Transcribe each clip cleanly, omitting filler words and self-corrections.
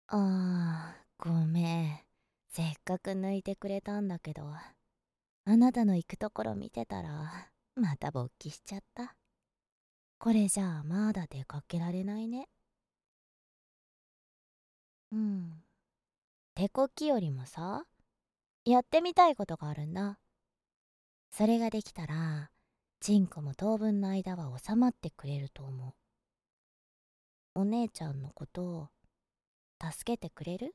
ごめん。せっかく抜いてくれたんだけど、あなたの行くところ見てたら、また勃起しちゃった。これじゃあまだ出かけられないね。うん。手こきよりもさ、やってみたいことがあるんだ。それができたら、チンコも当分の間は収まってくれると思う。お姉ちゃんのことを助けてくれる？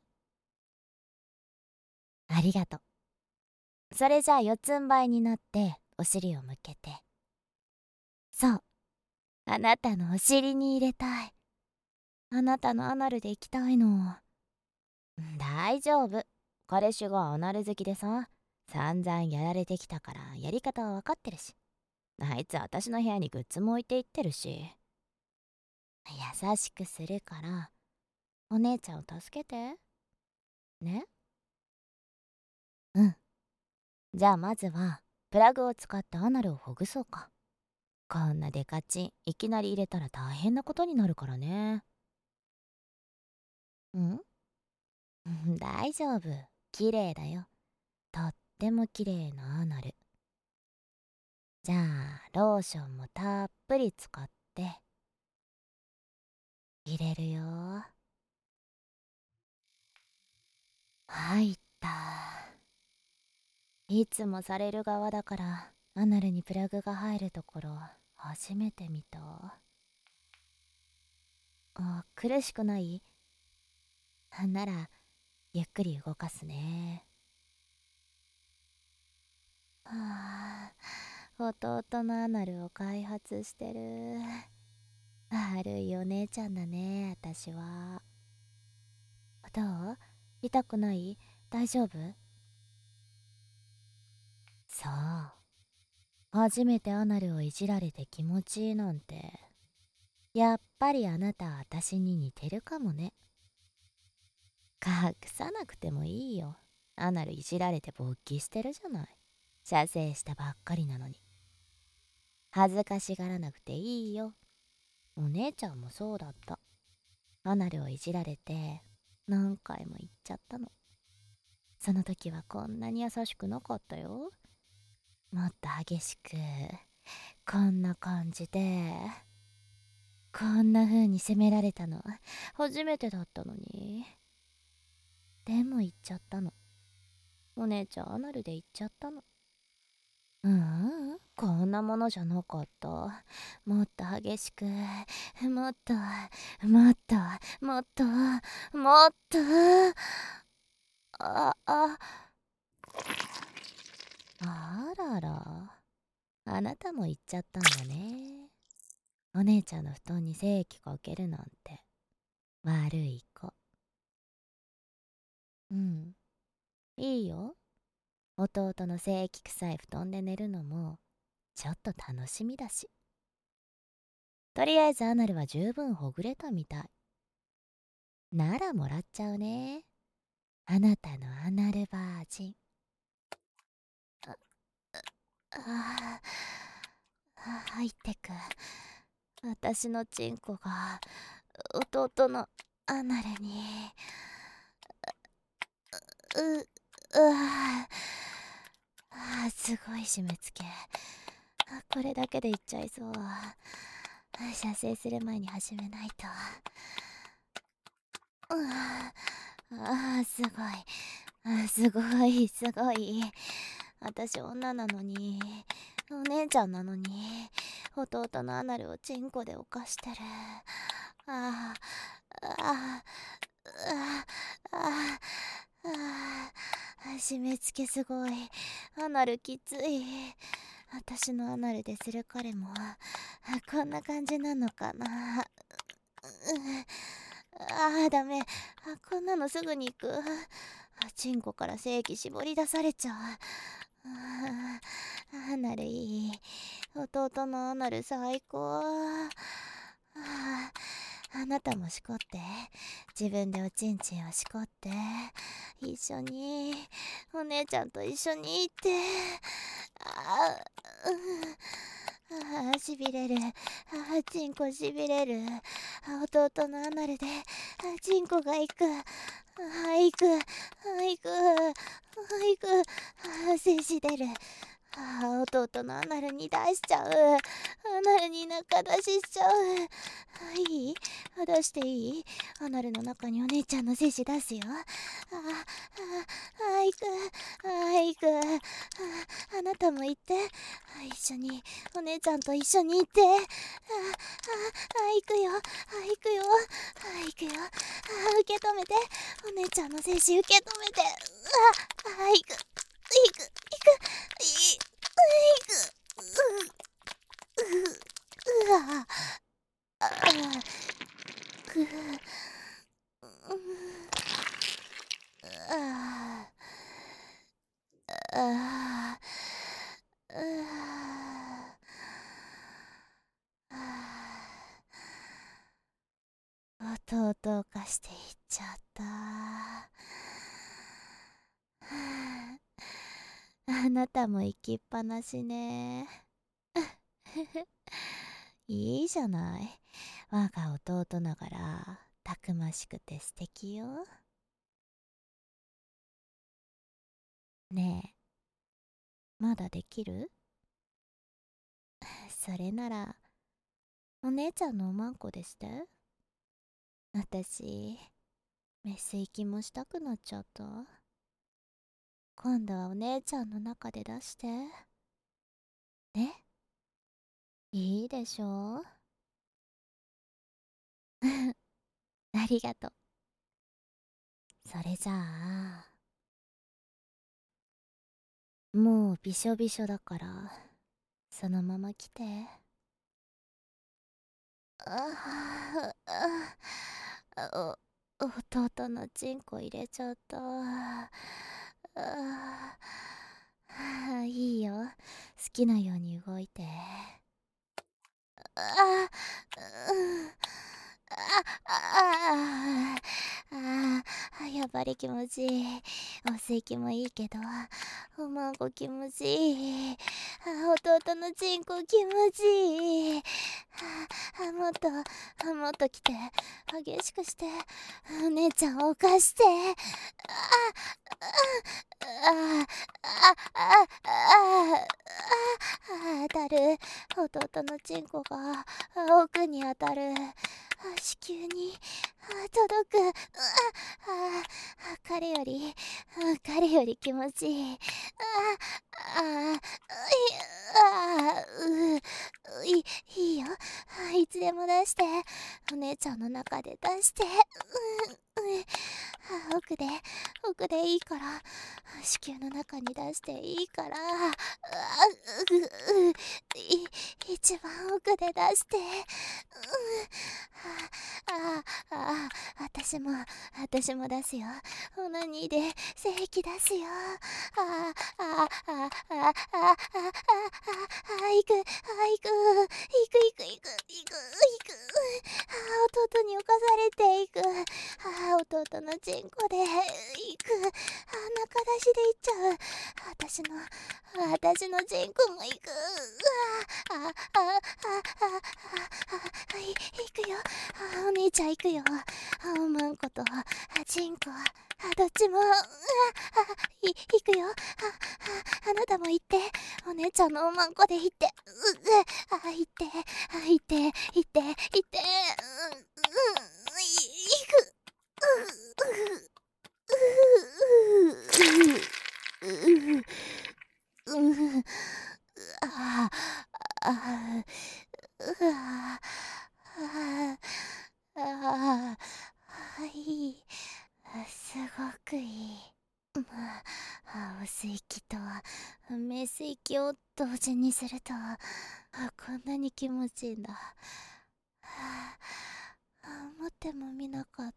ありがとう。それじゃあ四つん這いになってお尻を向けて。そう。あなたのお尻に入れたい。あなたのアナルで行きたいの。大丈夫。彼氏がアナル好きでさ、散々やられてきたからやり方は分かってるし。あいつ私の部屋にグッズも置いていってるし。優しくするから、お姉ちゃんを助けて。ね？うん。じゃあまずは、プラグを使ってアナルをほぐそうか。こんなデカチン、いきなり入れたら大変なことになるからね。ん大丈夫。綺麗だよ。とっても綺麗なアナル。じゃあ、ローションもたっぷり使って、入れるよ。入った。いつもされる側だから、アナルにプラグが入るところ、初めて見た。苦しくない？なら、ゆっくり動かすね。はあ、弟のアナルを開発してる。悪いお姉ちゃんだね、私は。どう？痛くない？大丈夫？そう。初めてアナルをいじられて気持ちいいなんて。やっぱりあなた私に似てるかもね。隠さなくてもいいよ。アナルいじられて勃起してるじゃない。射精したばっかりなのに。恥ずかしがらなくていいよ。お姉ちゃんもそうだった。アナルをいじられて何回も言っちゃったの。その時はこんなに優しくなかったよ。もっと激しく、こんな感じで、こんな風に責められたの初めてだったのに。でも言っちゃったの。お姉ちゃんアナルで言っちゃったの。こんなものじゃなかった。もっと激しく、もっと、もっと、もっと、もっと、あ、あ、あらら。あなたも言っちゃったんだね。お姉ちゃんの布団に精液かけるなんて。悪い子。うん。いいよ。弟の精液臭い布団で寝るのも、ちょっと楽しみだし。とりあえずアナルは十分ほぐれたみたい。ならもらっちゃうね。あなたのアナルバージン。あ入ってく。私のチンコが弟のアナルに。すごい締め付け。これだけでいっちゃいそう。射精する前に始めないと。すごい。すごい、すごい。私女なのに、お姉ちゃんなのに、弟のアナルをチンコで犯してる。ああ、ああ、ああ、締め付けすごい。アナルきつい。私のアナルでする彼も、こんな感じなのかな。ダメ。こんなのすぐに行く。チンコから精液絞り出されちゃう。アナルいい。弟のアナル最高。あなたもしこって。自分でおちんちんをしこって。一緒に。お姉ちゃんと一緒に行って。 しびれる。チンコしびれる。弟のアナルでチンコが行く。行く。行く。行く。精子出る。弟のアナルに出しちゃう。アナルに中出ししちゃう。いい？出していい？アナルの中にお姉ちゃんの精子出すよ。行く。行く。あなたも行って。一緒に、お姉ちゃんと一緒に行って。行くよ。行くよ。行くよ。受け止めて。お姉ちゃんの精子受け止めて。行く。行く。行く。行く。うわ。く。弟を貸していっちゃった。あなたも行きっぱなしね。いいじゃない。我が弟ながらたくましくて素敵よ。ねえ、まだできる？それならお姉ちゃんのおまんこでして。私メス行きもしたくなっちゃった。今度はお姉ちゃんの中で出してね。いいでしょ？ありがとう。それじゃあもうびしょびしょだからそのまま来て。お弟のチンコ入れちゃった。いいよ、好きなように動いて。あうんあやっぱり気持ちいい。お吸い気もいいけどおまんこ気持ちいい。弟のチンコ気持ちいい。もっと来て。激しくして。お姉ちゃんを貸して。当たる。弟のチンコが奥に当たる。子宮に届く。彼より気持ちいい。いいよ。いつでも出して。お姉ちゃんの中で出して。奥でいいから。子宮の中に出していいから。一番奥で出して。私も出すよ。オナニーで精液出すよ。行く。弟に侵されていく。弟のチンコで行く。中出しで行っちゃう。私のチンコも行く。行くよ。お姉ちゃん行くよ。おまんことチンコどっちも行くよ。あなたも行って。お姉ちゃんのおまんこで行って。行って行く。ああはい、すごくいい。お吸い気とメス息を同時にするとこんなに気持ちいいんだ。思ってもみなかった。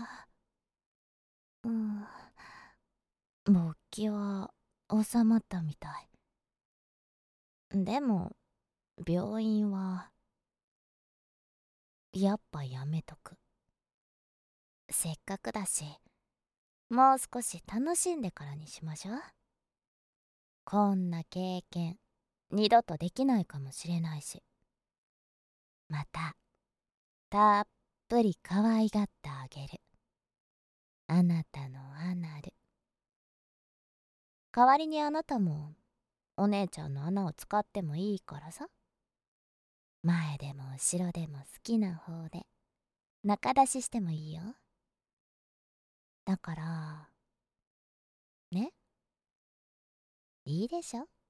勃起は収まったみたい。でも病院はやっぱやめとく。せっかくだしもう少し楽しんでからにしましょう。こんな経験二度とできないかもしれないし、またたっぷり可愛がってあげる。あなたのアナル。代わりにあなたもお姉ちゃんの穴を使ってもいいからさ。前でも後ろでも好きな方で中出ししてもいいよ。だからね、いいでしょ。